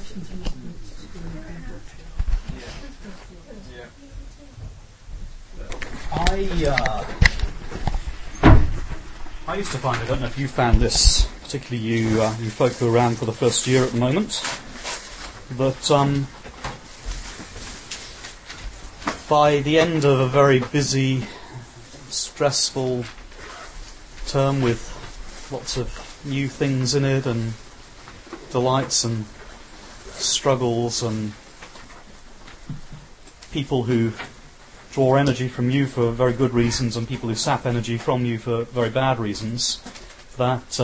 I used to find, I don't know if you found this, particularly you folk who are around for the first year at the moment, that by the end of a very busy, stressful term with lots of new things in it and delights and struggles and people who draw energy from you for very good reasons and people who sap energy from you for very bad reasons, that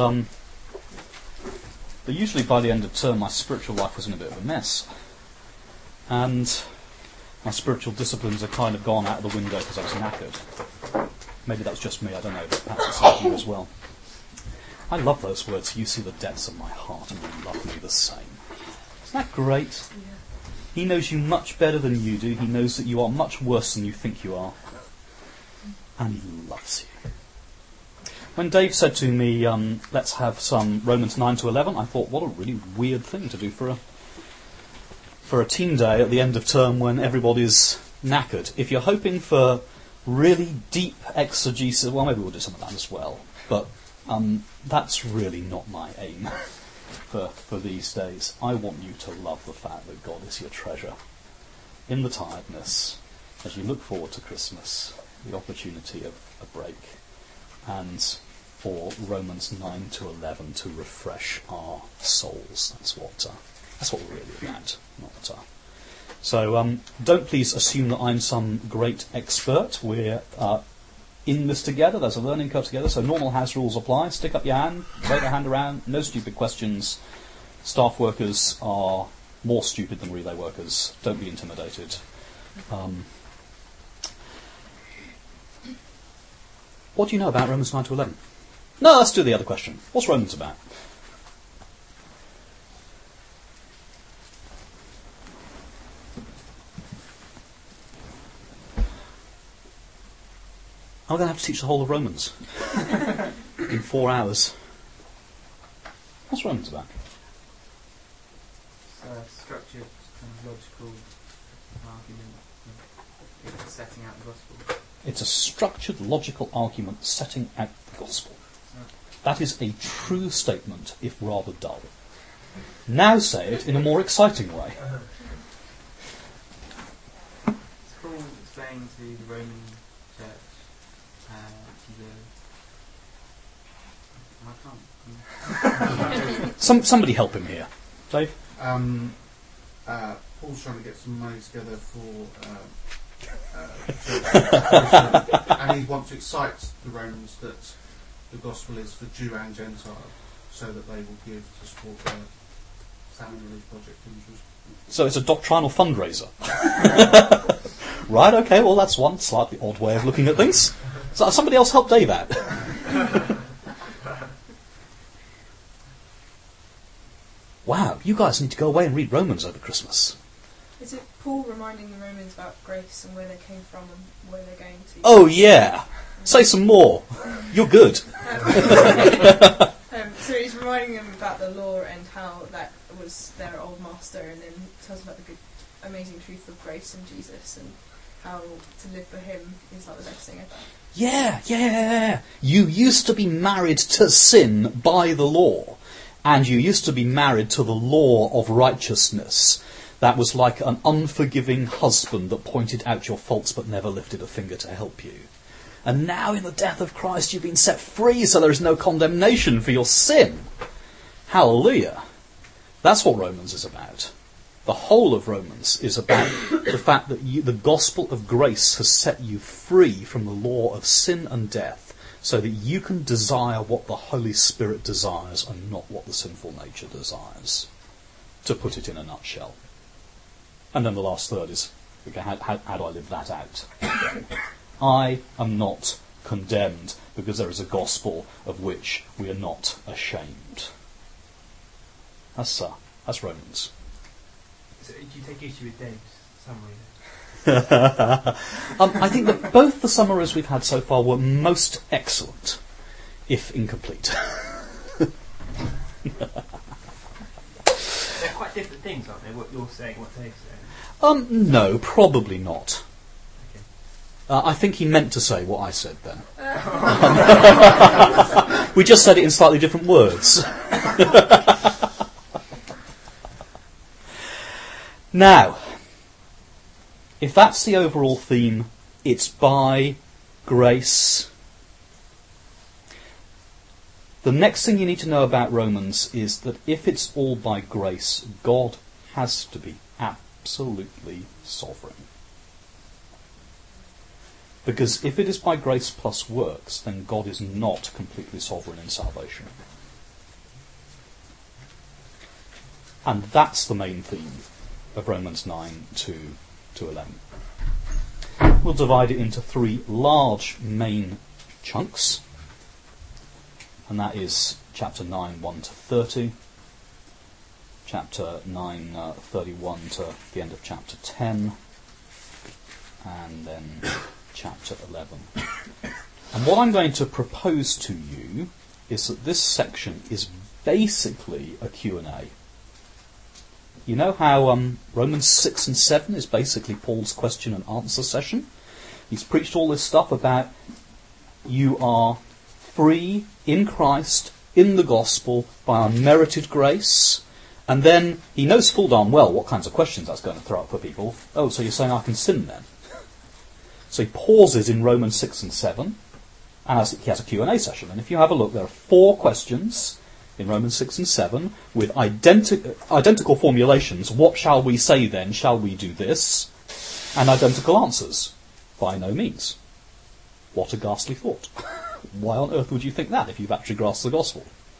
usually by the end of term my spiritual life was in a bit of a mess. And my spiritual disciplines had kind of gone out of the window because I was knackered. Maybe that was just me, I don't know, but perhaps it's like you as well. I love those words, you see the depths of my heart and you love me the same. Isn't that great? Yeah. He knows you much better than you do. He knows that you are much worse than you think you are. And he loves you. When Dave said to me, let's have some Romans 9 to 11, I thought, what a really weird thing to do for a team day at the end of term when everybody's knackered. If you're hoping for really deep exegesis, well, maybe we'll do some of that as well. But that's really not my aim for these days. I want you to love the fact that God is your treasure. In the tiredness, as you look forward to Christmas, the opportunity of a break, and for Romans 9 to 11 to refresh our souls. That's what we're really about. So don't please assume that I'm some great expert. We're in this together. There's a learning curve together. So normal house rules apply. Stick up your hand, wave your hand around. No stupid questions. Staff workers are more stupid than relay workers. Don't be intimidated. What do you know about Romans 9 to 11? No, let's do the other question. What's Romans about? I'm going to have to teach the whole of Romans in 4 hours. What's Romans about? It's a structured and logical argument setting out the gospel. It's a structured, logical argument setting out the gospel. That is a true statement, if rather dull. Now say it in a more exciting way. It's Paul explaining to the Roman church, Somebody help him here. Dave? Paul's trying to get some money together for and he wants to excite the Romans that the gospel is for Jew and Gentile, so that they will give to support their salmon relief project in Jerusalem. So it's a doctrinal fundraiser. Right, okay, well that's one slightly odd way of looking at things. So somebody else help Dave out. Wow, you guys need to go away and read Romans over Christmas. Is it Paul reminding the Romans about grace and where they came from and where they're going to? Oh yeah! Say some more. You're good. So he's reminding them about the law and how that was their old master, and then tells them about the good, amazing truth of grace in Jesus and how to live for him is like the best thing ever. Yeah. You used to be married to sin by the law, and you used to be married to the law of righteousness. That was like an unforgiving husband that pointed out your faults but never lifted a finger to help you. And now in the death of Christ you've been set free, so there is no condemnation for your sin. Hallelujah. That's what Romans is about. The whole of Romans is about the fact that the gospel of grace has set you free from the law of sin and death, so that you can desire what the Holy Spirit desires and not what the sinful nature desires. To put it in a nutshell. And then the last third is, okay, how do I live that out? I am not condemned because there is a gospel of which we are not ashamed. That's Romans. So do you take issue with Dave's summary? I think that both the summaries we've had so far were most excellent, if incomplete. They're quite different things, aren't they? What you're saying, what they're saying. No, probably not. Okay. I think he meant to say what I said then. We just said it in slightly different words. Now, if that's the overall theme, it's by grace. The next thing you need to know about Romans is that if it's all by grace, God has to be absolutely sovereign. Because if it is by grace plus works, then God is not completely sovereign in salvation. And that's the main theme of Romans 9 to 11. We'll divide it into 3 large main chunks. And that is chapter 9, 1 to 30, chapter 9, 31 to the end of chapter 10, and then chapter 11. And what I'm going to propose to you is that this section is basically a Q&A. You know how Romans 6 and 7 is basically Paul's question and answer session? He's preached all this stuff about you are free in Christ, in the gospel, by unmerited grace. And then he knows full darn well what kinds of questions that's going to throw up for people. Oh, so you're saying I can sin then? So he pauses in Romans 6 and 7, and he has a Q&A session. And if you have a look, there are 4 questions in Romans 6 and 7 with identical formulations. What shall we say then? Shall we do this? And identical answers. By no means. What a ghastly thought. Why on earth would you think that if you've actually grasped the gospel?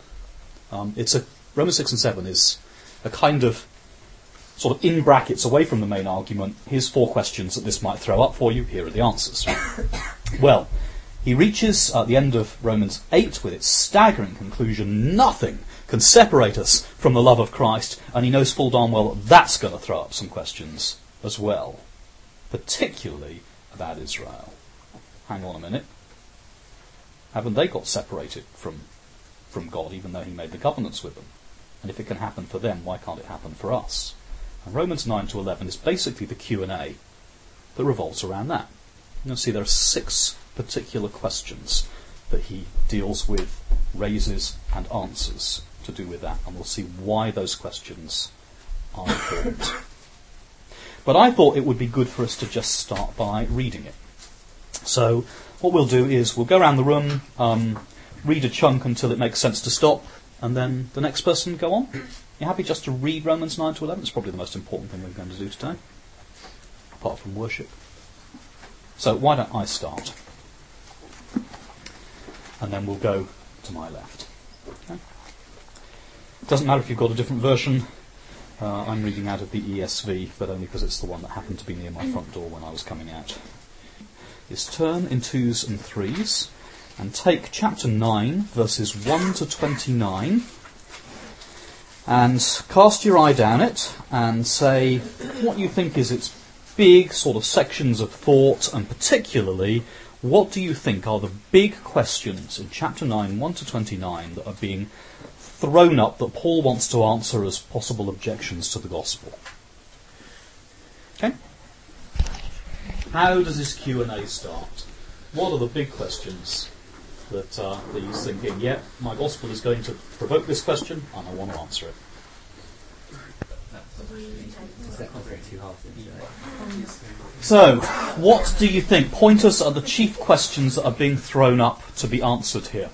Romans 6 and 7 is a kind of, sort of in brackets, away from the main argument. Here's 4 questions that this might throw up for you. Here are the answers. Well, he reaches the end of Romans 8 with its staggering conclusion. Nothing can separate us from the love of Christ. And he knows full darn well that that's going to throw up some questions as well. Particularly about Israel. Hang on a minute. Haven't they got separated from God, even though he made the covenants with them? And if it can happen for them, why can't it happen for us? And Romans 9 to 11 is basically the Q&A that revolves around that. You'll see there are 6 particular questions that he deals with, raises and answers to do with that. And we'll see why those questions are important. But I thought it would be good for us to just start by reading it. So what we'll do is we'll go around the room, read a chunk until it makes sense to stop, and then the next person go on. You happy just to read Romans 9 to 11? It's probably the most important thing we're going to do today, apart from worship. So why don't I start? And then we'll go to my left. Okay? It doesn't matter if you've got a different version. I'm reading out of the ESV, but only because it's the one that happened to be near my front door when I was coming out. Is turn in 2s and 3s and take chapter 9, verses 1 to 29, and cast your eye down it and say what you think is its big sort of sections of thought, and particularly what do you think are the big questions in chapter 9, 1 to 29 that are being thrown up that Paul wants to answer as possible objections to the gospel. Okay? How does this Q&A start? What are the big questions that he's thinking, yeah, my gospel is going to provoke this question and I want to answer it? So, what do you think? Pointers are the chief questions that are being thrown up to be answered here.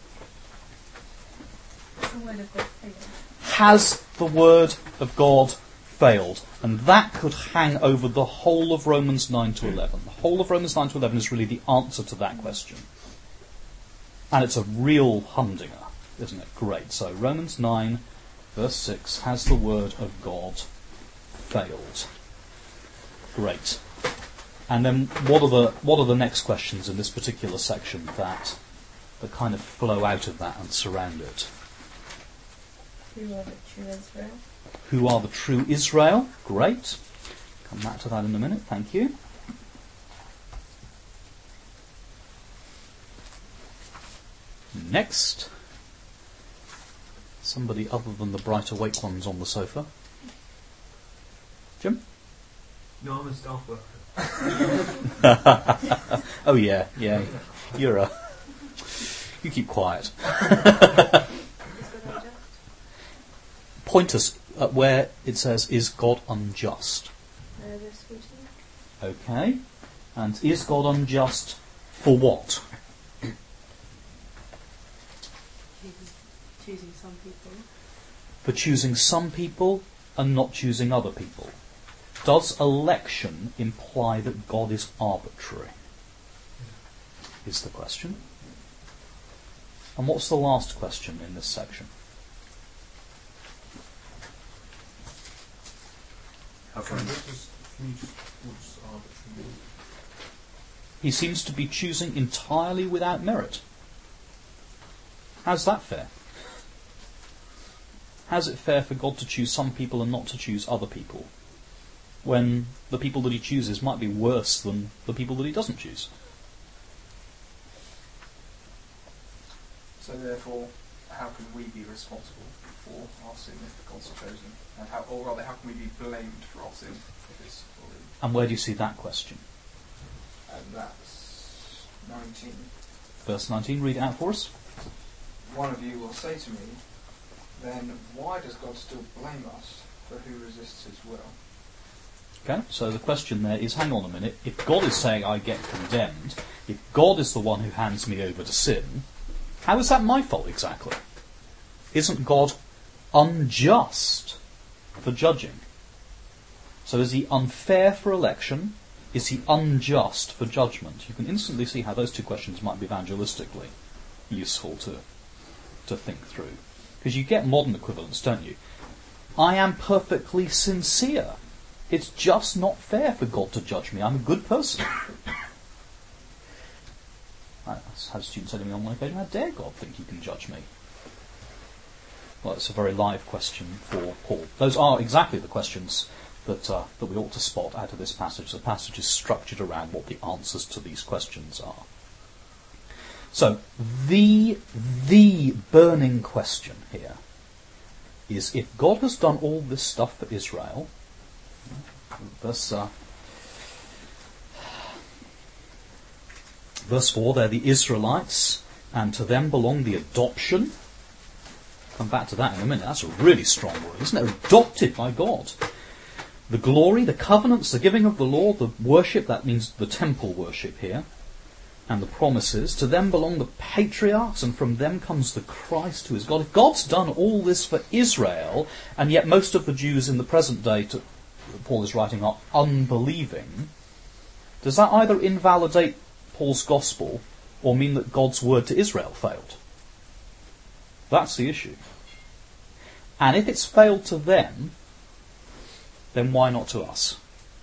Has the word of God failed? And that could hang over the whole of Romans 9 to 11. The whole of Romans 9 to 11 is really the answer to that question. And it's a real humdinger, isn't it? Great. So Romans 9, verse 6, has the word of God failed? Great. And then what are the next questions in this particular section that kind of flow out of that and surround it? Who are the true Israel? Who are the true Israel? Great. Come back to that in a minute. Thank you. Next. Somebody other than the bright awake ones on the sofa. Jim? No, I'm a staff worker. Oh yeah. You're a... You keep quiet. Point us at where it says, is God unjust? Verse 14. Okay. And is God unjust for what? Choosing some people. For choosing some people and not choosing other people. Does election imply that God is arbitrary? Is the question. And what's the last question in this section? What's arbitrary? He seems to be choosing entirely without merit. How's that fair? How's it fair for God to choose some people and not to choose other people, when the people that he chooses might be worse than the people that he doesn't choose? So therefore, how can we be responsible for our sin if God's chosen? And how can we be blamed for our sin if it's already? And where do you see that question? And that's 19. Verse 19, read it out for us. One of you will say to me, then why does God still blame us for who resists his will? Okay, so the question there is, hang on a minute, if God is saying I get condemned, if God is the one who hands me over to sin, how is that my fault exactly? Isn't God unjust for judging? So is he unfair for election? Is he unjust for judgment? You can instantly see how those two questions might be evangelistically useful to think through. Because you get modern equivalents, don't you? I am perfectly sincere. It's just not fair for God to judge me. I'm a good person. I had a student say to me on one occasion, how dare God think he can judge me? Well, it's a very live question for Paul. Those are exactly the questions that we ought to spot out of this passage. The passage is structured around what the answers to these questions are. So, the burning question here is, if God has done all this stuff for Israel, verse 4, they're the Israelites, and to them belong the adoption. Come back to that in a minute. That's a really strong word, isn't it? Adopted by God. The glory, the covenants, the giving of the law, the worship, that means the temple worship here, and the promises. To them belong the patriarchs, and from them comes the Christ who is God. If God's done all this for Israel, and yet most of the Jews in the present day, Paul is writing, are unbelieving, does that either invalidate Paul's gospel or mean that God's word to Israel failed? That's the issue. And if it's failed to them, then why not to us?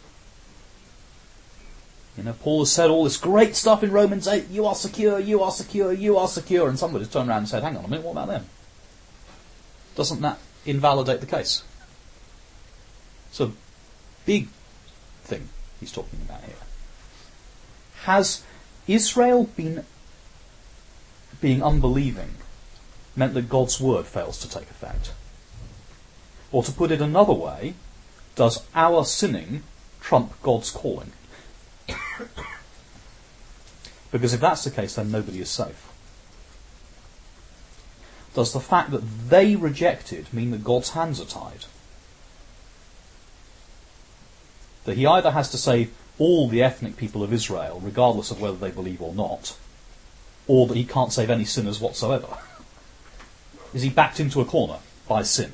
You know, Paul has said all this great stuff in Romans 8, you are secure, you are secure, you are secure, and somebody's turned around and said, hang on a minute, what about them? Doesn't that invalidate the case? It's a big thing he's talking about here. Has Israel being unbelieving meant that God's word fails to take effect? Or to put it another way, does our sinning trump God's calling? Because if that's the case, then nobody is safe. Does the fact that they rejected mean that God's hands are tied? That he either has to save all the ethnic people of Israel, regardless of whether they believe or not, or that he can't save any sinners whatsoever? Is he backed into a corner by sin?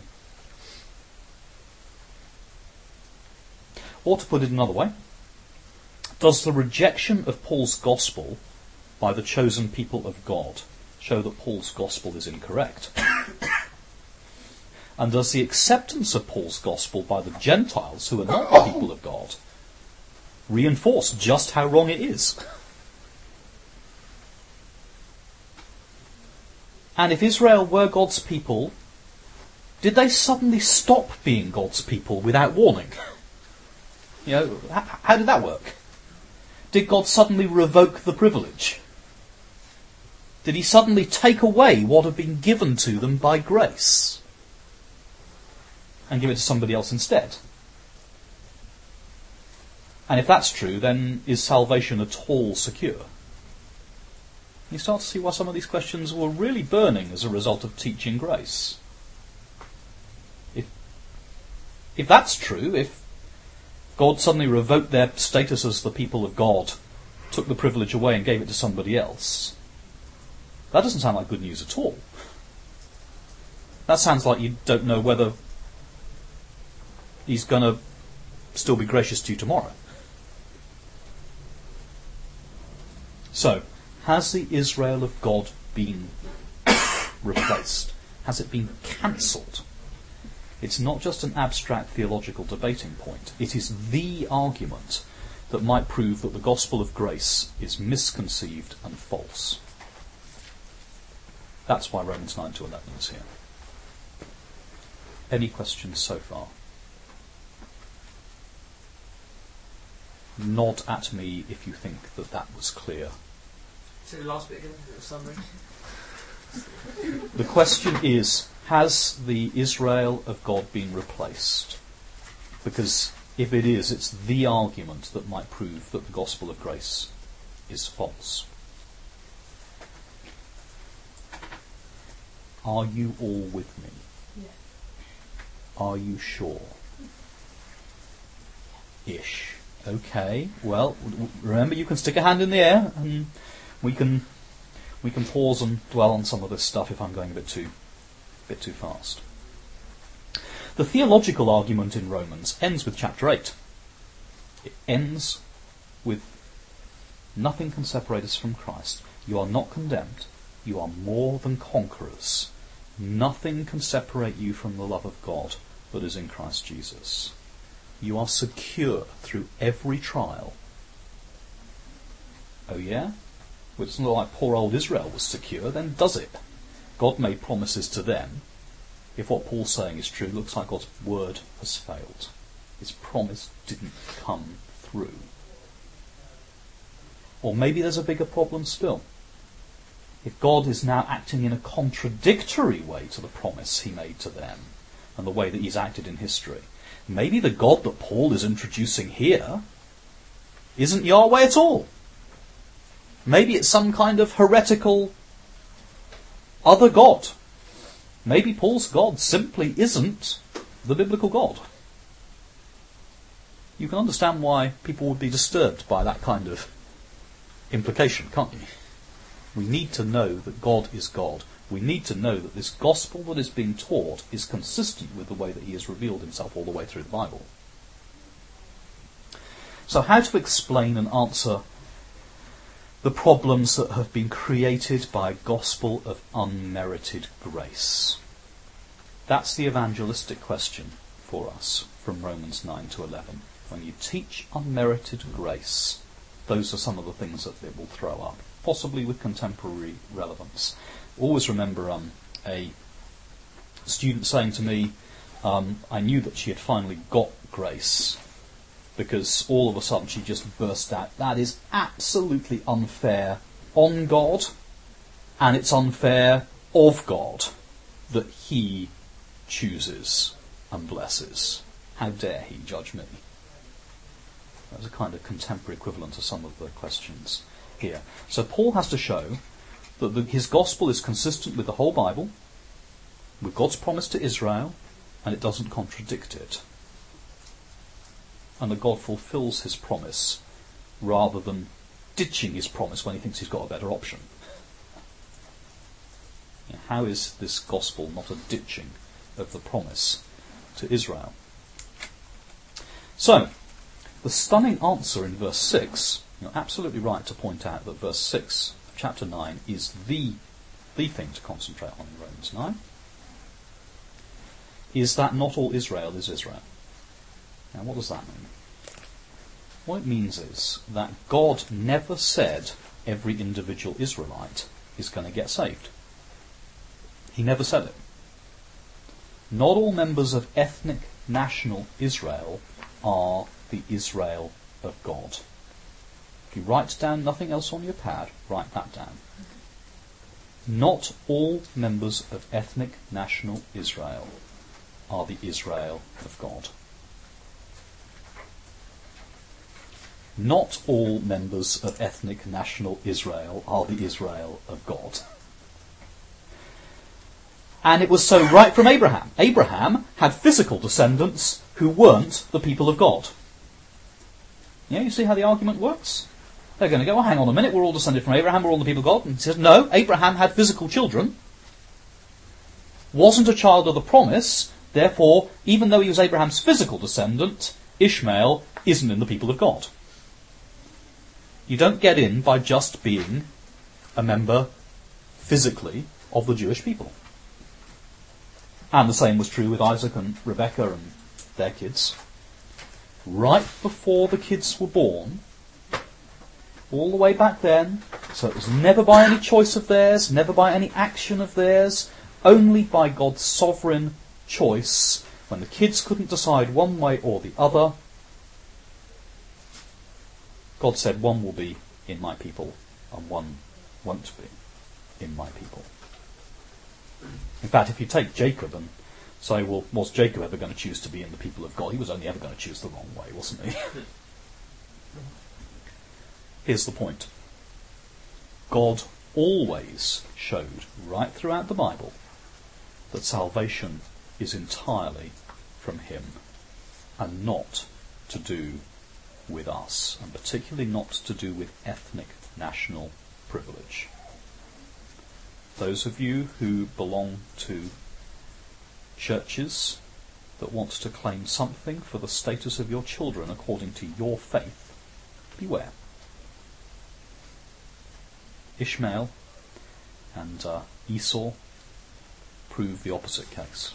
Or to put it another way, does the rejection of Paul's gospel by the chosen people of God show that Paul's gospel is incorrect? And does the acceptance of Paul's gospel by the Gentiles, who are not the people of God, reinforce just how wrong it is? And if Israel were God's people, did they suddenly stop being God's people without warning? You know, how did that work? Did God suddenly revoke the privilege? Did he suddenly take away what had been given to them by grace and give it to somebody else instead? And if that's true, then is salvation at all secure? You start to see why some of these questions were really burning as a result of teaching grace. If that's true, if God suddenly revoked their status as the people of God, took the privilege away and gave it to somebody else, that doesn't sound like good news at all. That sounds like you don't know whether he's going to still be gracious to you tomorrow. So, has the Israel of God been replaced? Has it been cancelled? It's not just an abstract theological debating point. It is the argument that might prove that the gospel of grace is misconceived and false. That's why Romans 9 to 11 is here. Any questions so far? Nod at me if you think that that was clear. So the last bit again, the summary. The question is, has the Israel of God been replaced? Because if it is, it's the argument that might prove that the gospel of grace is false. Are you all with me? Yeah. Are you sure? Ish. Okay. Well, remember, you can stick a hand in the air, and we can pause and dwell on some of this stuff if I'm going a bit too fast. The theological argument in Romans ends with chapter 8. It ends with nothing can separate us from Christ. You are not condemned. You are more than conquerors. Nothing can separate you from the love of God that is in Christ Jesus. You are secure through every trial. Oh yeah? Well, it's not like poor old Israel was secure, then does it? God made promises to them. If what Paul's saying is true, it looks like God's word has failed. His promise didn't come through. Or maybe there's a bigger problem still. If God is now acting in a contradictory way to the promise he made to them and the way that he's acted in history, maybe the God that Paul is introducing here isn't Yahweh at all. Maybe it's some kind of heretical other God. Maybe Paul's God simply isn't the biblical God. You can understand why people would be disturbed by that kind of implication, can't you? We need to know that God is God. We need to know that this gospel that is being taught is consistent with the way that he has revealed himself all the way through the Bible. So how to explain and answer the problems that have been created by a gospel of unmerited grace? That's the evangelistic question for us from Romans 9 to 11. When you teach unmerited grace, those are some of the things that it will throw up, possibly with contemporary relevance. Always remember a student saying to me, I knew that she had finally got grace, because all of a sudden she just burst out, that is absolutely unfair on God, and it's unfair of God that he chooses and blesses. How dare he judge me? That's a kind of contemporary equivalent to some of the questions here. So Paul has to show that his gospel is consistent with the whole Bible, with God's promise to Israel, and it doesn't contradict it. And that God fulfills his promise rather than ditching his promise when he thinks he's got a better option. How is this gospel not a ditching of the promise to Israel? So, the stunning answer in verse 6, you're absolutely right to point out that verse 6 of chapter 9 is the thing to concentrate on in Romans 9, is that not all Israel is Israel. Now, what does that mean? What it means is that God never said every individual Israelite is going to get saved. He never said it. Not all members of ethnic national Israel are the Israel of God. If you write down nothing else on your pad, write that down. Not all members of ethnic national Israel are the Israel of God. Not all members of ethnic national Israel are the Israel of God. And it was so right from Abraham. Abraham had physical descendants who weren't the people of God. Yeah, you see how the argument works? They're going to go, well, hang on a minute, we're all descended from Abraham, we're all the people of God. And he says, no, Abraham had physical children, wasn't a child of the promise, therefore, even though he was Abraham's physical descendant, Ishmael isn't in the people of God. You don't get in by just being a member physically of the Jewish people. And the same was true with Isaac and Rebekah and their kids. Right before the kids were born, all the way back then, so it was never by any choice of theirs, never by any action of theirs, only by God's sovereign choice, when the kids couldn't decide one way or the other, God said, one will be in my people and one won't be in my people. In fact, if you take Jacob and say, well, was Jacob ever going to choose to be in the people of God? He was only ever going to choose the wrong way, wasn't he? Here's the point. God always showed, right throughout the Bible, that salvation is entirely from him and not to do with us, and particularly not to do with ethnic national privilege. Those of you who belong to churches that want to claim something for the status of your children according to your faith, beware. Ishmael and Esau prove the opposite case.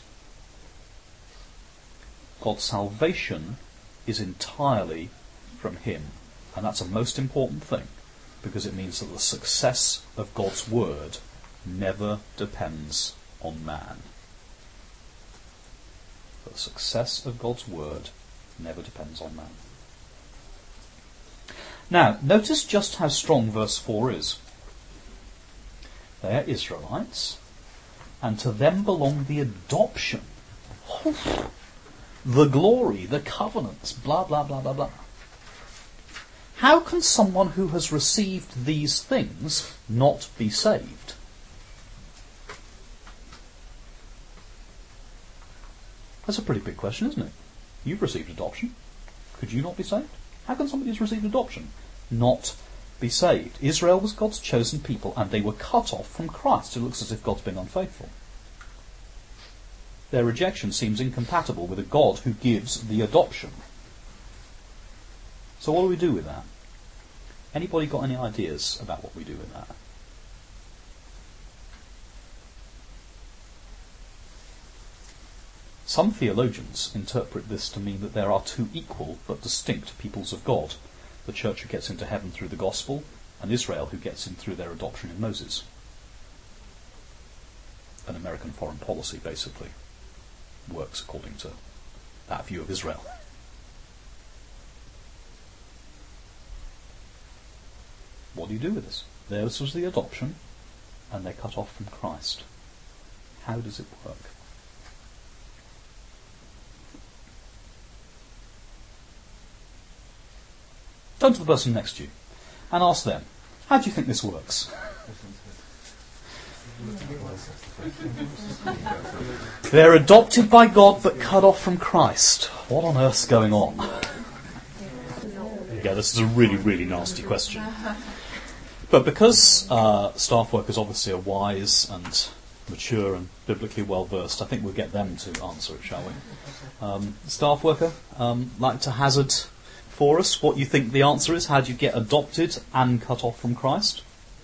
God's salvation is entirely from him, and that's a most important thing, because it means that the success of God's word never depends on man. The success of God's word never depends on man. Now, notice just how strong verse 4 is. They are Israelites, and to them belong the adoption, the glory, the covenants, blah, blah, blah, blah, blah. How can someone who has received these things not be saved? That's a pretty big question, isn't it? You've received adoption. Could you not be saved? How can somebody who's received adoption not be saved? Israel was God's chosen people, and they were cut off from Christ. It looks as if God's been unfaithful. Their rejection seems incompatible with a God who gives the adoption. So what do we do with that? Anybody got any ideas about what we do with that? Some theologians interpret this to mean that there are two equal but distinct peoples of God. The church who gets into heaven through the gospel, and Israel who gets in through their adoption in Moses. An American foreign policy basically works according to that view of Israel. What do you do with this? Theirs was the adoption, and they're cut off from Christ. How does it work? Turn to the person next to you and ask them, how do you think this works? They're adopted by God but cut off from Christ. What on earth's going on? Yeah, this is a really, really nasty question. But because staff workers obviously are wise and mature and biblically well versed, I think we'll get them to answer it, shall we? Staff worker, like to hazard for us what you think the answer is? How do you get adopted and cut off from Christ?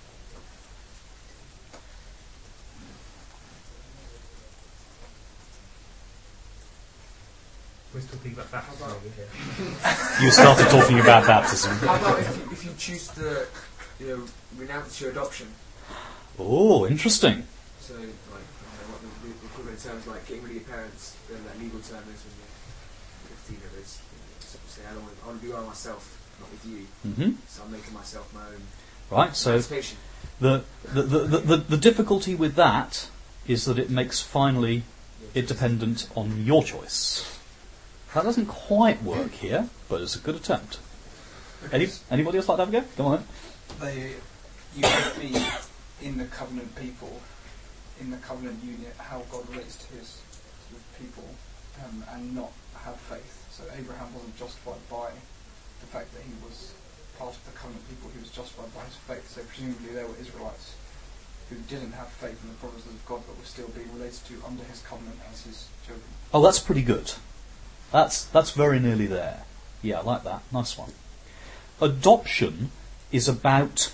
We're talking about baptism over here. You started talking about baptism. How about if you choose to renounce your adoption? Oh, interesting. So, like, what the equivalent terms like getting rid of your parents, then that legal term is when you're 15 of it. Say, I want to be by myself, not with you. Mm-hmm. So I'm making myself my own. Right. So emancipation. the difficulty with that is that it makes finally it dependent on your choice. That doesn't quite work here, but it's a good attempt. Anybody else like to have a go? Come on then. You can be in the covenant people, in the covenant unit, how God relates to his people, and not have faith. So Abraham wasn't justified by the fact that he was part of the covenant people, he was justified by his faith. So presumably there were Israelites who didn't have faith in the promises of God but were still being related to under his covenant as his children. Oh, that's pretty good. That's very nearly there. Yeah, I like that. Nice one. Adoption is about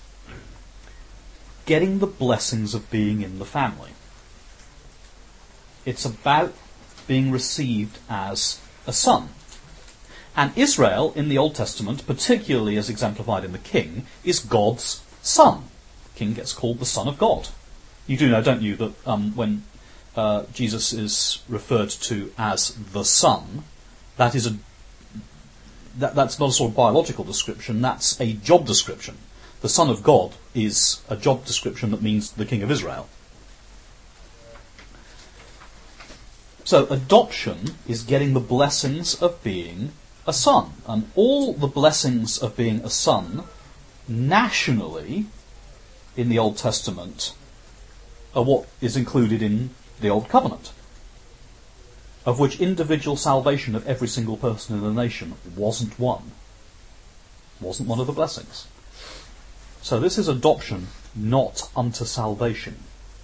getting the blessings of being in the family. It's about being received as a son. And Israel, in the Old Testament, particularly as exemplified in the king, is God's son. The king gets called the Son of God. You do know, don't you, that when Jesus is referred to as the Son, that's not a sort of biological description, that's a job description. The Son of God is a job description that means the King of Israel. So adoption is getting the blessings of being a son. And all the blessings of being a son, nationally, in the Old Testament, are what is included in the Old Covenant, of which individual salvation of every single person in the nation wasn't one. Wasn't one of the blessings. So this is adoption not unto salvation.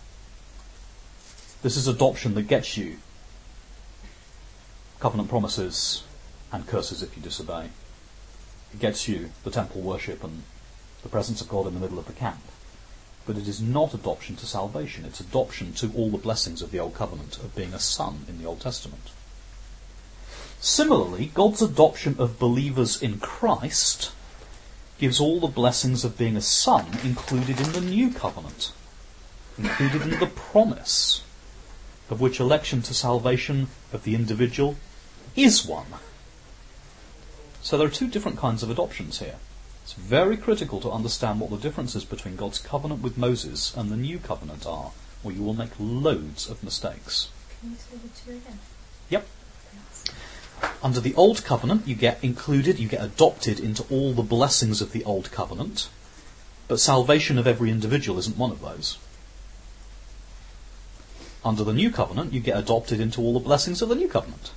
This is adoption that gets you covenant promises and curses if you disobey. It gets you the temple worship and the presence of God in the middle of the camp. But it is not adoption to salvation. It's adoption to all the blessings of the Old Covenant, of being a son in the Old Testament. Similarly, God's adoption of believers in Christ gives all the blessings of being a son included in the New Covenant, included in the promise, of which election to salvation of the individual is one. So there are two different kinds of adoptions here. It's very critical to understand what the differences between God's covenant with Moses and the New Covenant are, or you will make loads of mistakes. Can you say the two again? Yep. Under the Old Covenant, you get adopted into all the blessings of the Old Covenant, but salvation of every individual isn't one of those. Under the New Covenant, you get adopted into all the blessings of the New Covenant,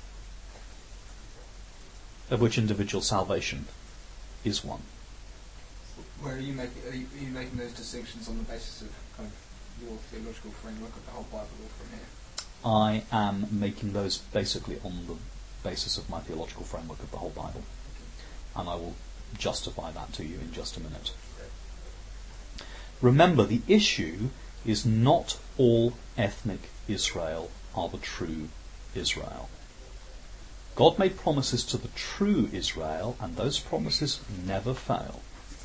of which individual salvation is one. Where are you making those distinctions on the basis of kind of your theological framework of the whole Bible, or from here? I am making those basically on the basis of my theological framework of the whole Bible. And I will justify that to you in just a minute. Remember, the issue is not all ethnic Israel are the true Israel. God made promises to the true Israel, and those promises never fail.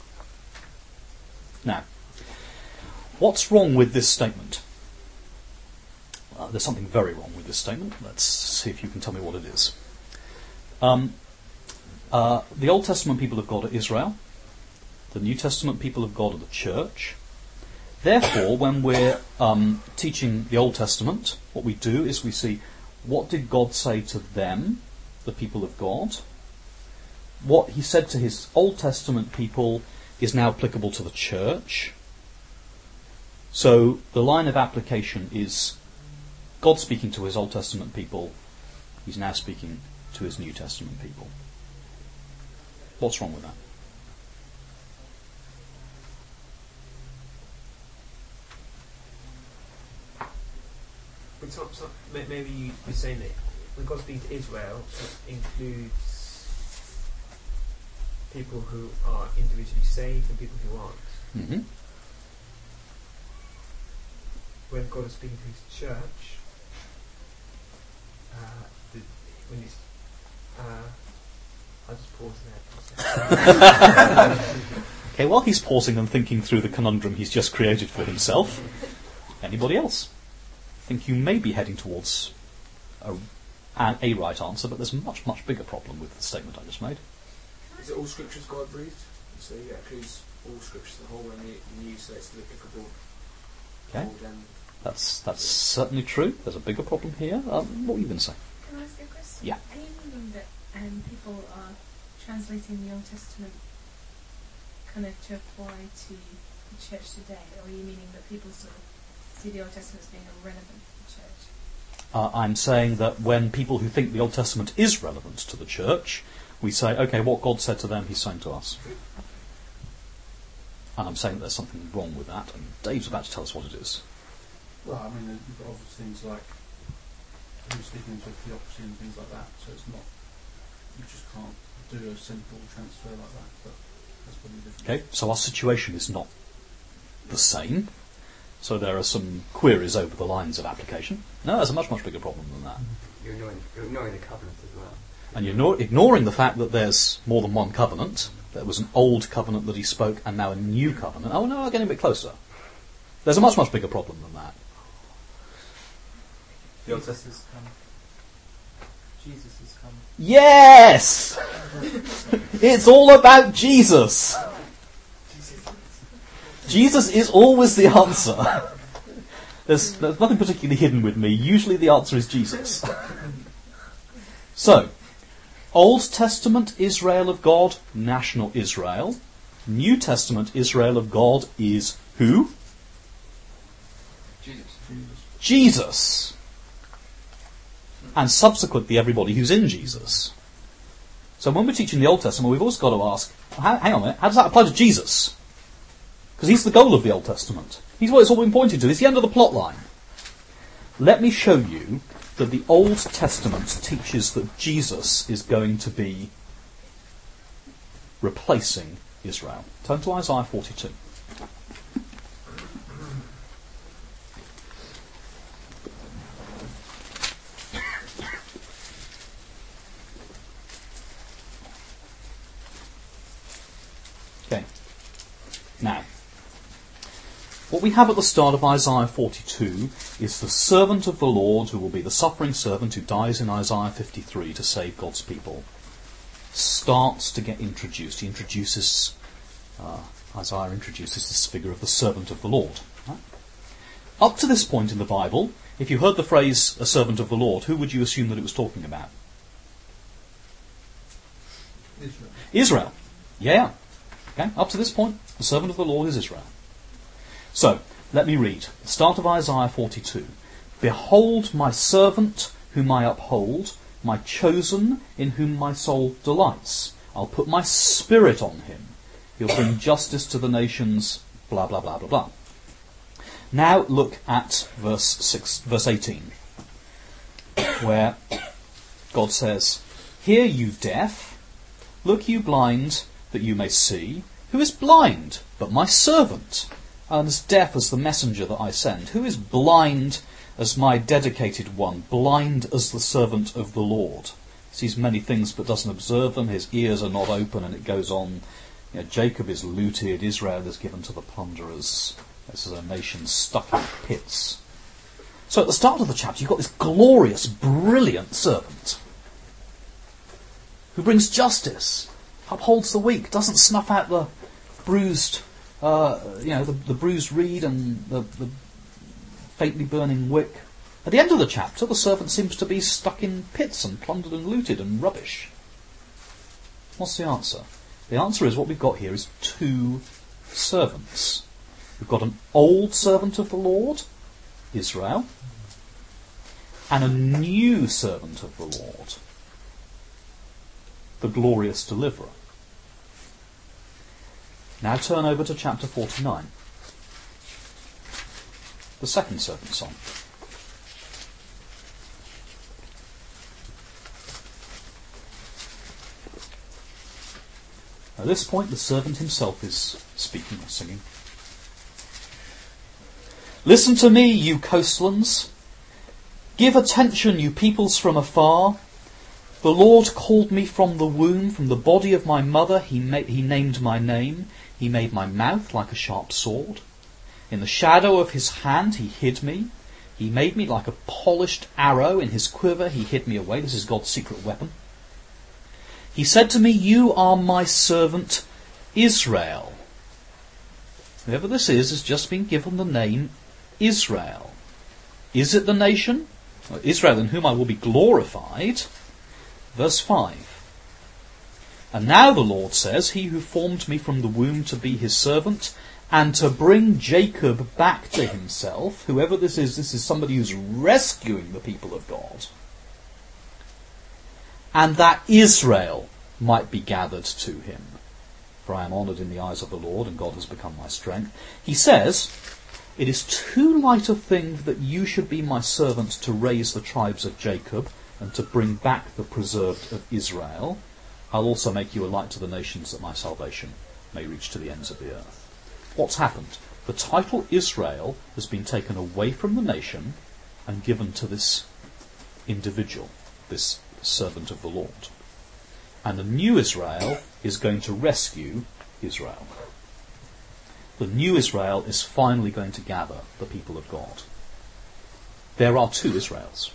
Now, what's wrong with this statement? There's something very wrong with this statement. Let's see if you can tell me what it is. The Old Testament people of God are Israel. The New Testament people of God are the church. Therefore, when we're teaching the Old Testament, what we do is we see, what did God say to them, the people of God? What he said to his Old Testament people is now applicable to the church. So the line of application is God speaking to his Old Testament people, he's now speaking to his New Testament people. What's wrong with that? Maybe you're saying that when God speaks to Israel, it includes people who are individually saved and people who aren't. Mm-hmm. When God is speaking to his church, when he's I'll just pause there. Okay, while he's pausing and thinking through the conundrum he's just created for himself, anybody else? I think you may be heading towards a right answer, but there's a much, much bigger problem with the statement I just made. Is it all scriptures God breathed? So yeah, it includes all scriptures, the whole, and the new, so it's the applicable. Okay. Old and That's certainly true. There's a bigger problem here. What were you going to say? Can I ask you a question? Yeah. Are you meaning that people are translating the Old Testament kind of to apply to the church today, or are you meaning that people sort of see the Old Testament as being irrelevant to the church? I'm saying that when people who think the Old Testament is relevant to the church, we say, okay, what God said to them, he's saying to us. And I'm saying that there's something wrong with that, and Dave's about to tell us what it is. Well, I mean, you've got obvious things like who's speaking to theocracy and things like that, so it's not, you just can't do a simple transfer like that, but that's probably different. Okay, so our situation is not the same. So there are some queries over the lines of application. No, there's a much, much bigger problem than that. You're ignoring the covenant as well. And you're ignoring the fact that there's more than one covenant. There was an old covenant that he spoke, and now a new covenant. Oh no, I'm getting a bit closer. There's a much, much bigger problem than that. The Old Testament's come. Jesus has come. Yes! It's all about Jesus. Jesus is always the answer. There's nothing particularly hidden with me. Usually the answer is Jesus. So, Old Testament Israel of God, national Israel. New Testament Israel of God is who? Jesus. And subsequently everybody who's in Jesus. So when we're teaching the Old Testament, we've also got to ask, hang on a minute, how does that apply to Jesus? Because he's the goal of the Old Testament. He's what it's all been pointed to. He's the end of the plot line. Let me show you that the Old Testament teaches that Jesus is going to be replacing Israel. Turn to Isaiah 42. Okay. Now, what we have at the start of Isaiah 42 is the servant of the Lord, who will be the suffering servant who dies in Isaiah 53 to save God's people, starts to get introduced. He introduces, Isaiah introduces this figure of the servant of the Lord. Right? Up to this point in the Bible, if you heard the phrase, a servant of the Lord, who would you assume that it was talking about? Israel. Yeah. Okay. Up to this point, the servant of the Lord is Israel. So, let me read. The start of Isaiah 42. Behold my servant whom I uphold, my chosen in whom my soul delights. I'll put my spirit on him. He'll bring justice to the nations, blah, blah, blah, blah, blah. Now look at verse 18, where God says, Hear you deaf, look you blind, that you may see. Who is blind but my servant? And as deaf as the messenger that I send? Who is blind as my dedicated one, blind as the servant of the Lord? Sees many things but doesn't observe them, his ears are not open, and it goes on. You know, Jacob is looted, Israel is given to the plunderers. This is a nation stuck in pits. So at the start of the chapter you've got this glorious, brilliant servant who brings justice, upholds the weak, doesn't snuff out the bruised the bruised reed and the faintly burning wick. At the end of the chapter, the servant seems to be stuck in pits and plundered and looted and rubbish. What's the answer? The answer is what we've got here is two servants. We've got an old servant of the Lord, Israel, and a new servant of the Lord, the glorious deliverer. Now turn over to chapter 49. The second servant song. At this point the servant himself is speaking or singing. Listen to me, you coastlands. Give attention, you peoples from afar. The Lord called me from the womb, from the body of my mother. He named my name. He made my mouth like a sharp sword. In the shadow of his hand he hid me. He made me like a polished arrow. In his quiver he hid me away. This is God's secret weapon. He said to me, You are my servant Israel. Whoever this is has just been given the name Israel. Is it the nation? Israel in whom I will be glorified. Verse 5. And now the Lord says, he who formed me from the womb to be his servant, and to bring Jacob back to himself. Whoever this is somebody who's rescuing the people of God. And that Israel might be gathered to him. For I am honoured in the eyes of the Lord, and God has become my strength. He says, it is too light a thing that you should be my servant to raise the tribes of Jacob, and to bring back the preserved of Israel. I'll also make you a light to the nations, that my salvation may reach to the ends of the earth. What's happened? The title Israel has been taken away from the nation and given to this individual, this servant of the Lord. And the new Israel is going to rescue Israel. The new Israel is finally going to gather the people of God. There are two Israels.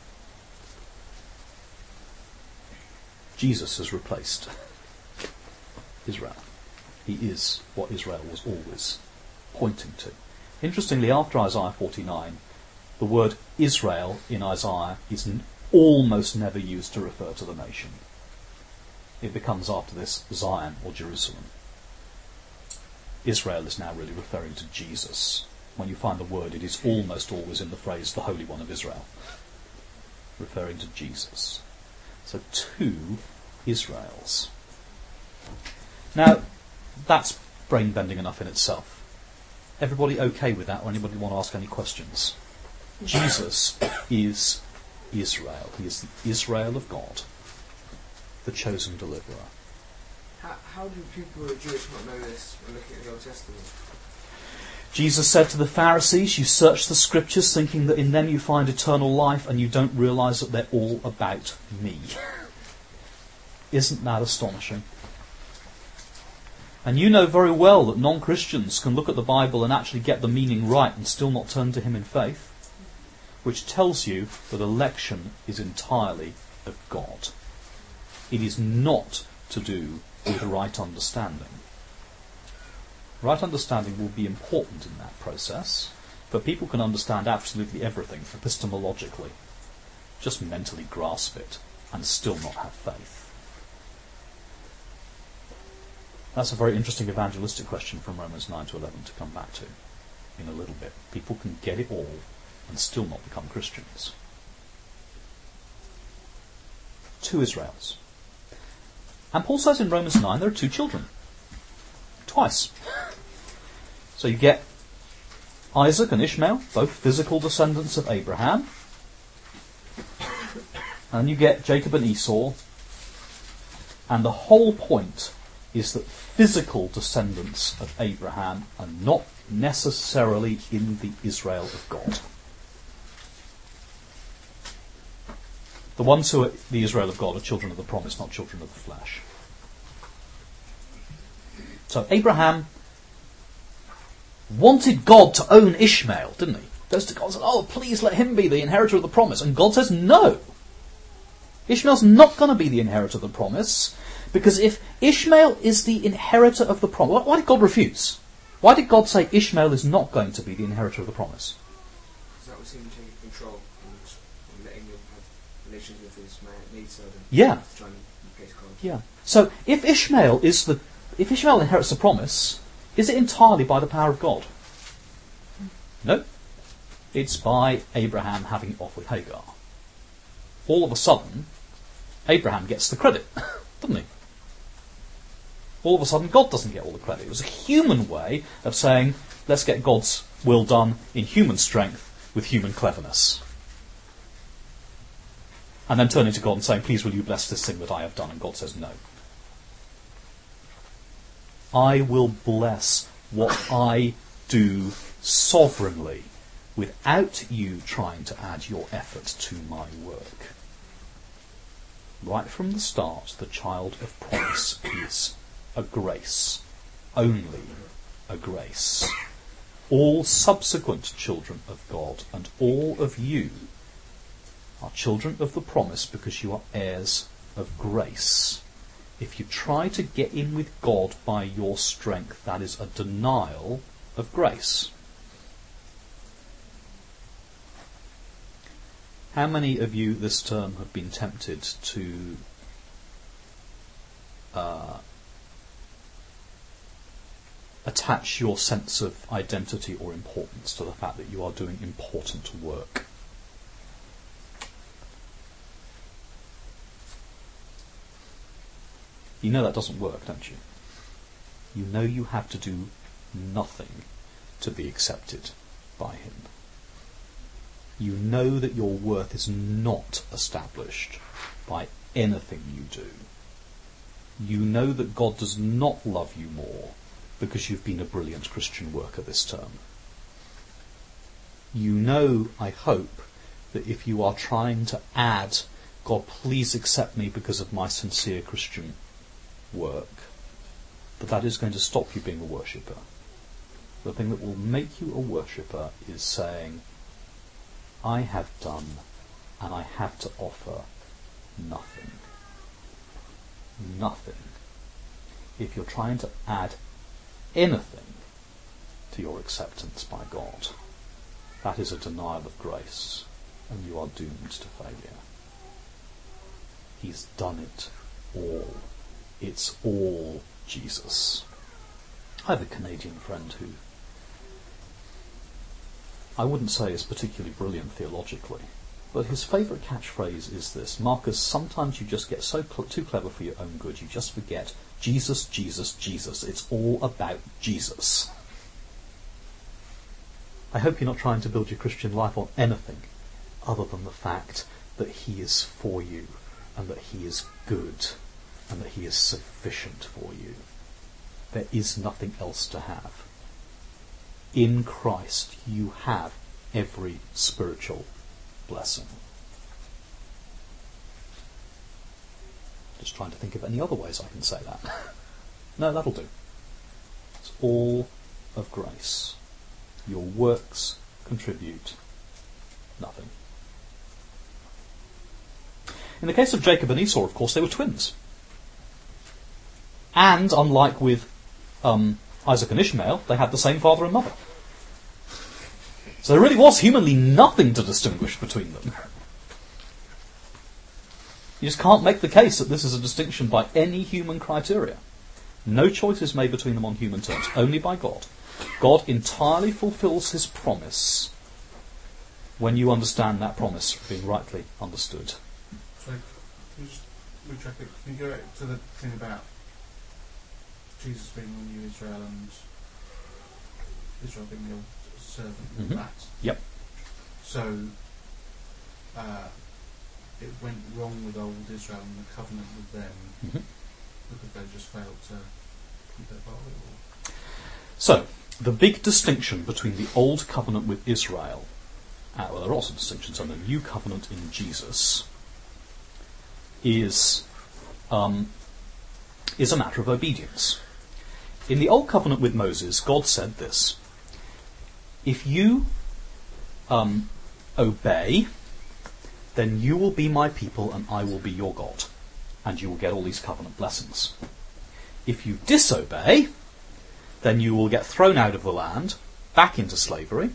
Jesus has replaced Israel. He is what Israel was always pointing to. Interestingly, after Isaiah 49, the word Israel in Isaiah is almost never used to refer to the nation. It becomes after this Zion or Jerusalem. Israel is now really referring to Jesus. When you find the word, it is almost always in the phrase the Holy One of Israel, referring to Jesus. So two Israels. Now, that's brain-bending enough in itself. Everybody okay with that, or anybody want to ask any questions? Jesus is Israel. He is the Israel of God, the chosen deliverer. How do people who are Jewish not know this when looking at the Old Testament? Jesus said to the Pharisees, you search the scriptures thinking that in them you find eternal life, and you don't realise that they're all about me. Isn't that astonishing? And you know very well that non-Christians can look at the Bible and actually get the meaning right and still not turn to him in faith, which tells you that election is entirely of God. It is not to do with right understanding. Right understanding will be important in that process, but people can understand absolutely everything epistemologically, just mentally grasp it, and still not have faith. That's a very interesting evangelistic question from Romans 9 to 11 to come back to in a little bit. People can get it all and still not become Christians. Two Israels. And Paul says in Romans 9 there are two children. Twice. So you get Isaac and Ishmael, both physical descendants of Abraham. And you get Jacob and Esau. And the whole point is that physical descendants of Abraham are not necessarily in the Israel of God. The ones who are the Israel of God are children of the promise, not children of the flesh. So Abraham wanted God to own Ishmael, didn't he? Goes to God and says, oh, please let him be the inheritor of the promise. And God says, no. Ishmael's not going to be the inheritor of the promise, because if Ishmael is the inheritor of the promise, why did God refuse? Why did God say Ishmael is not going to be the inheritor of the promise? Because that was him taking control and letting him have relations with his maidservant. Yeah. To try and replace God. Yeah. So if Ishmael inherits the promise, is it entirely by the power of God? No. It's by Abraham having it off with Hagar. All of a sudden, Abraham gets the credit, doesn't he? All of a sudden, God doesn't get all the credit. It was a human way of saying, let's get God's will done in human strength with human cleverness. And then turning to God and saying, please will you bless this thing that I have done? And God says, no. I will bless what I do sovereignly without you trying to add your effort to my work. Right from the start, the child of promise is a grace, only a grace. All subsequent children of God and all of you are children of the promise because you are heirs of grace. If you try to get in with God by your strength, that is a denial of grace. How many of you this term have been tempted to attach your sense of identity or importance to the fact that you are doing important work. You know that doesn't work, don't you? You know you have to do nothing to be accepted by him. You know that your worth is not established by anything you do. You know that God does not love you more because you've been a brilliant Christian worker this term. You know, I hope, that if you are trying to add, God, please accept me because of my sincere Christian work, that is going to stop you being a worshipper. The thing that will make you a worshipper is saying, I have done and I have to offer nothing. Nothing. If you're trying to add anything to your acceptance by God, that is a denial of grace, and you are doomed to failure. He's done it all. It's all Jesus. I have a Canadian friend who I wouldn't say is particularly brilliant theologically, but his favourite catchphrase is this: Marcus, sometimes you just get too clever for your own good, you just forget Jesus, Jesus, Jesus. It's all about Jesus. I hope you're not trying to build your Christian life on anything other than the fact that he is for you, and that he is good, and that he is sufficient for you. There is nothing else to have. In Christ you have every spiritual blessing. Just trying to think of any other ways I can say that. No, that'll do. It's all of grace. Your works contribute nothing. In the case of Jacob and Esau, of course, they were twins. And unlike with Isaac and Ishmael, they had the same father and mother. So there really was humanly nothing to distinguish between them. You just can't make the case that this is a distinction by any human criteria. No choice is made between them on human terms, only by God. God entirely fulfills his promise when you understand that promise being rightly understood. So, can you just retrack it? Can you go to the thing about Jesus being the new Israel and Israel being the old servant and all that? Yep. So, it went wrong with old Israel and the covenant with them because they just failed to keep their part of it all. So, the big distinction between the old covenant with Israel, well, there are also distinctions, and the new covenant in Jesus is a matter of obedience. In the old covenant with Moses, God said this: if you obey, then you will be my people and I will be your God, and you will get all these covenant blessings. If you disobey, then you will get thrown out of the land, back into slavery,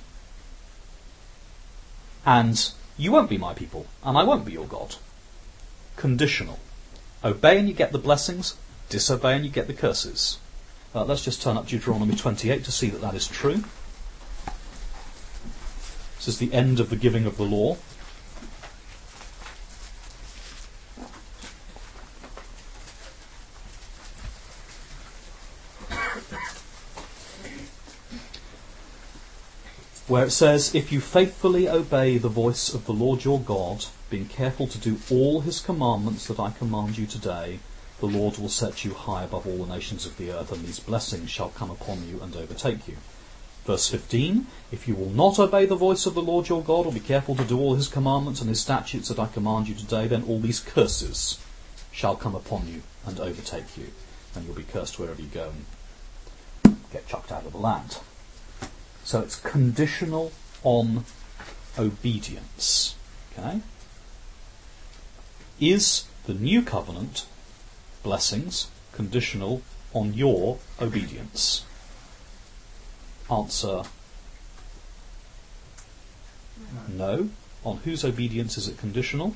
and you won't be my people, and I won't be your God. Conditional. Obey and you get the blessings, disobey and you get the curses. Let's just turn up Deuteronomy 28 to see that that is true. This is the end of the giving of the law. Where it says, if you faithfully obey the voice of the Lord your God, being careful to do all his commandments that I command you today, the Lord will set you high above all the nations of the earth, and these blessings shall come upon you and overtake you. Verse 15, if you will not obey the voice of the Lord your God, or be careful to do all his commandments and his statutes that I command you today, then all these curses shall come upon you and overtake you, and you'll be cursed wherever you go and get chucked out of the land. So it's conditional on obedience. Okay? Is the new covenant blessings conditional on your obedience? Answer: no. On whose obedience is it conditional?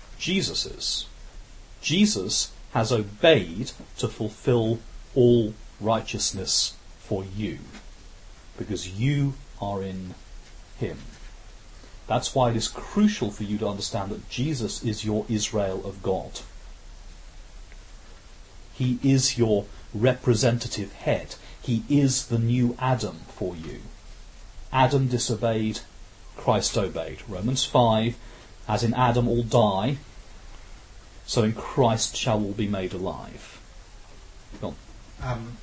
Jesus's. Jesus has obeyed to fulfill all righteousness for you, because you are in him. That's why it is crucial for you to understand that Jesus is your Israel of God. He is your representative head. He is the new Adam for you. Adam disobeyed, Christ obeyed. Romans 5, as in Adam all die, so in Christ shall all be made alive. Go on.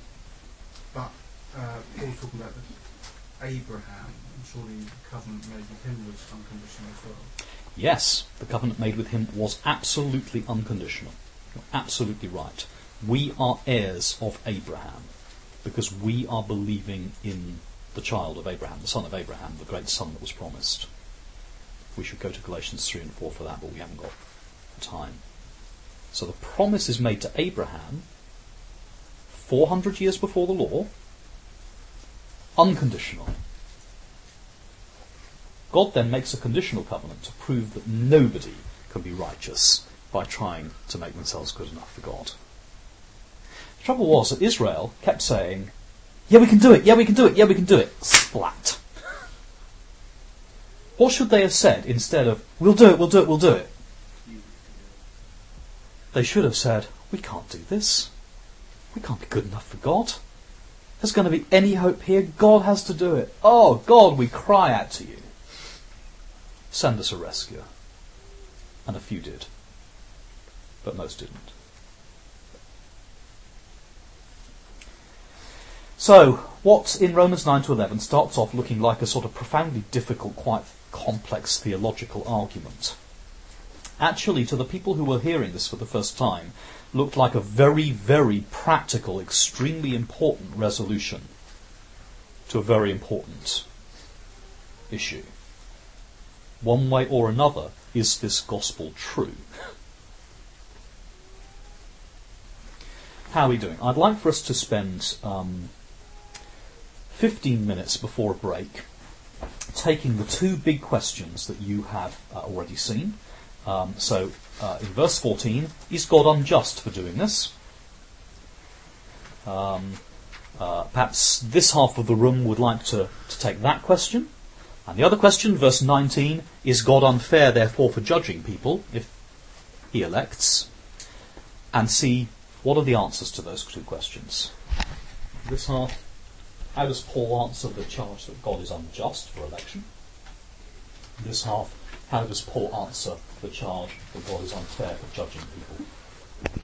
Paul's talking about Abraham, and surely the covenant made with him was unconditional as well. Yes, the covenant made with him was absolutely unconditional. You're absolutely right. We are heirs of Abraham because we are believing in the child of Abraham, the son of Abraham, the great son that was promised. We should go to Galatians 3 and 4 for that, but we haven't got time. So the promise is made to Abraham 400 years before the law, unconditional. God then makes a conditional covenant to prove that nobody can be righteous by trying to make themselves good enough for God. The trouble was that Israel kept saying, yeah, we can do it, yeah, we can do it, yeah, we can do it. Splat. What should they have said instead of, we'll do it, we'll do it, we'll do it? They should have said, we can't do this. We can't be good enough for God. If there's going to be any hope here, God has to do it. Oh, God, we cry out to you. Send us a rescuer. And a few did. But most didn't. So, what in Romans 9 to 11 starts off looking like a sort of profoundly difficult, quite complex theological argument, actually, to the people who were hearing this for the first time, looked like a very, very practical, extremely important resolution to a very important issue. One way or another, is this gospel true? How are we doing? I'd like for us to spend 15 minutes before a break taking the two big questions that you have already seen. So in verse 14, is God unjust for doing this? Perhaps this half of the room would like to take that question. And the other question, verse 19, is God unfair therefore for judging people if he elects? And see, what are the answers to those two questions? This half, how does Paul answer the charge that God is unjust for election? This half, how does Paul answer the charge that God is unfair for judging people?